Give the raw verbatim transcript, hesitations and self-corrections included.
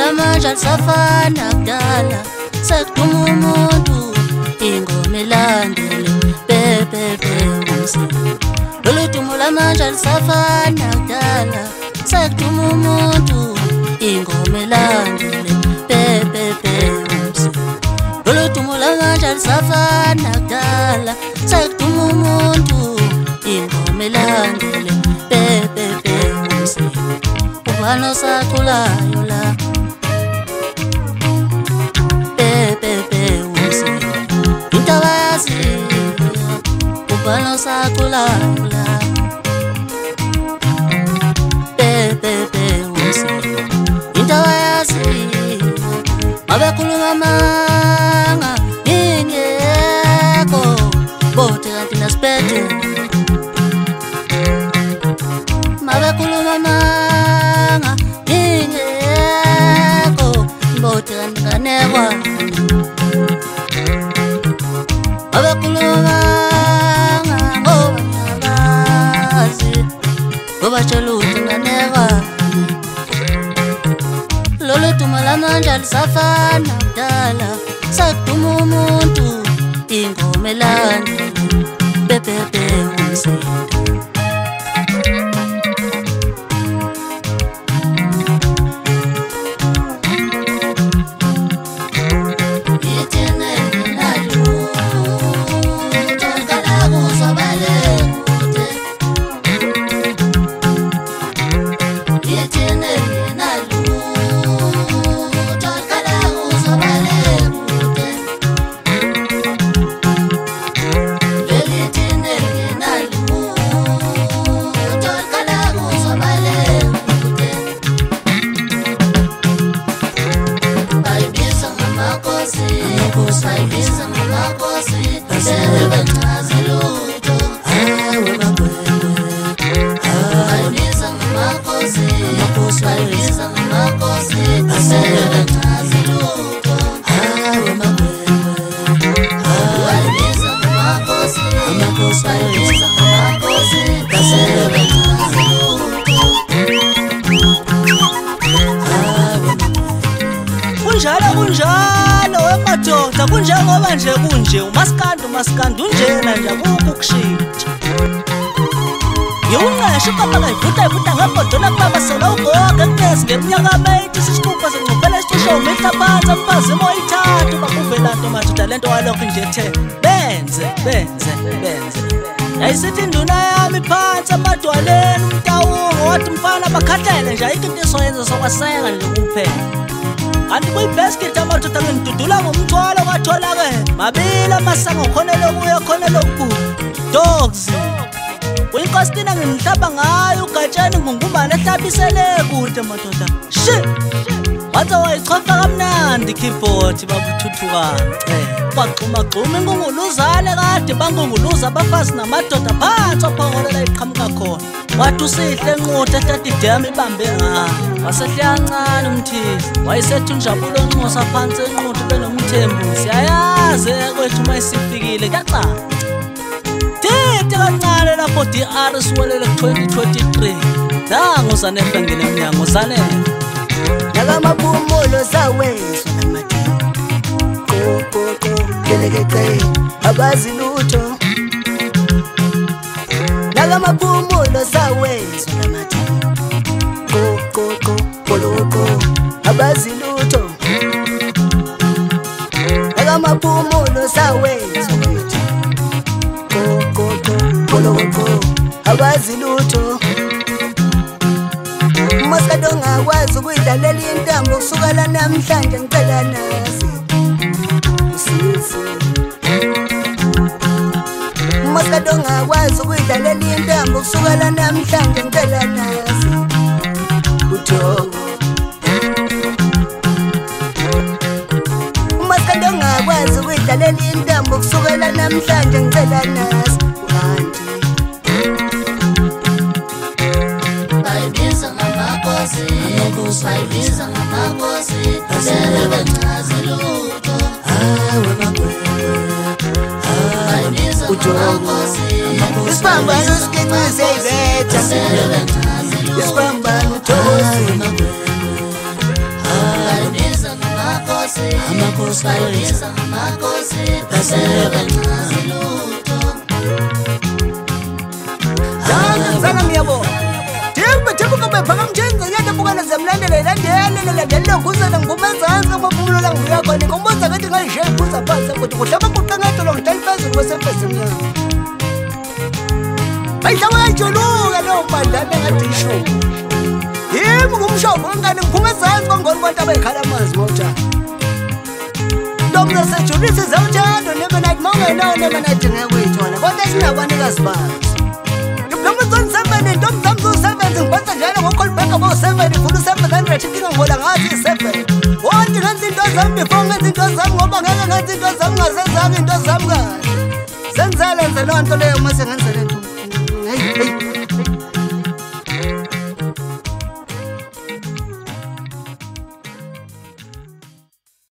lamanje alisafana kudala sekuduma umuntu ingoma elandele bebebe umsini. Lolu dumo lamanje alisafana kudala sekuduma umuntu ingoma elandele bebebe umsini. Lolu dumo lamanje alisafana kudala sekuduma umuntu ingoma elandele bebebe umsini. Ubani osaculayo la bebebe umsini into abayaziyo. Ubani osaculayo la bebebe umsini into abayaziyo. Abakhuluma amanga ingekho bote kanti nasiphethe. Mabakhuluma amanga ingekho bote kanti nganekwa. Abakhuluma amanga ngoba ngiyabazi ngoba tshela ukuthi nganekwa. Lolu dumo lamanje alisafana kudala sekuduma umuntu ingoma elandele bebebe umsini. Kunjalo kunjalo wemadoda kunjengoba nje kunje umaskandi umaskandi unjena nje akukho ukushintsha. Yewunqeshe ukapa kayivuta ivuta ngebhodona kulabasela ugoge kunesi ngeminyaka eighty sisixupa senqophela isicisho umitha phansi amphazimo oyithathu bakuvela nto madoda lento walokho nje ethe benze benze benze. Yayisithi induna yami phansi amadwaleni umtawungo wathi mfana bakhahlele nje ayikho into esoyenza sokwasenga nje kuphela. Kanti kuyibasket amadoda ngidudula ngomthwalo kwatholakele mabili amasango khona lokuya khona lokhu dogs. Kwinkostina ngihlaba ngayo ugatshani ngungumane ehlabisele kude madoda. Shit wathi wayichofa kamnandi keyboard babuthuthukana. Baxuma xuma ingunguluzane kade bangunguluza abafazi namadoda phansi aphangolela iqhamuka khona. Wathi usihle enquthe ehlati idam ibambe nga wasehliyancane umthizi wayesethi unjabulo onxosa phansi enquthe benomthembu. Siyayazi kwethu mayisifikile kuyacaca tete kancane lapho D R siwelele twenty twenty-three. Nangu Zanefe ngene emnyango Zanefe nakamapumulo zawezwa namati ko ko ko kelekeke abazi lutho. Nakamapumulo zawezwa namati ko ko ko koloko abazi lutho. Nakamapumulo zawezwa namati ko ko ko koloko abazi lutho. Maskado ngakwazi ukuyidlalela intambo kusukela namhlanje ngicela nasi usizi. Maskado ngakwazi ukuyidlalela intambo kusukela namhlanje ngicela nasi uthogo. Maskado ngakwazi ukuyidlalela intambo kusukela namhlanje ngicela nasi uhanti. Bayibiza ngamakosi basele bencaze lutho. Hawe magwegwe bayibiza ngamakosi isibambano sikiqize ibetha basele bencaze lutho. isibambano thokozi Hawe magwegwe Amakhosi bayibiza amakhosi bese bancazi lutho. Sana ngiyabona. Themba themba kube phaka mjenza yade bukana zemlandela ilandele landela nguzana ngumenzansi ngophumulo la ngiya khona ngomboza ngathi ngishe phuza phansi ukuthi kuhlaba kuqangato lo ngidala phezulu kwesempesi mnyama. Bayihlaba yajuluka lo bandana ngathi isho. Yimi ngumshobo ngani ngiphuma ezansi ngongoni abantu abayikhala amanzi ngotshani. Ndomna sejulisa zawuthando nebe nathi mawungenawo nebe nathi ngekuyithola kodwa sinabanikazi bazo. Nomuzon seven ntom zamzo seven ngiphatha njalo ngokolbeka bo seven fulu seven hundred inkinga ngola ngathi seven. Wonke ngenza into zami before ngenza into zami ngoba ngeke ngenza into zami ngasenzanga into zami kahle. Senzele nze lonto leyo mase ngenze lento.